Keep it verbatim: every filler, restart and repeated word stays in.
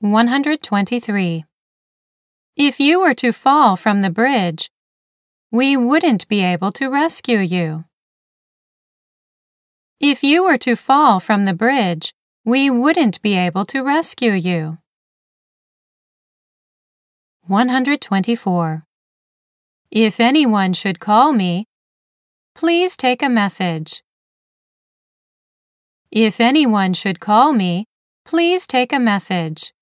one hundred twenty-three. If you were to fall from the bridge, we wouldn't be able to rescue you. If you were to fall from the bridge, we wouldn't be able to rescue you. one hundred twenty-four. If anyone should call me, please take a message. If anyone should call me, please take a message.